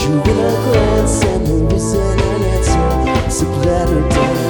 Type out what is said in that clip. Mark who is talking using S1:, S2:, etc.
S1: you in a glance, and there isn't an answer. Zip letter down.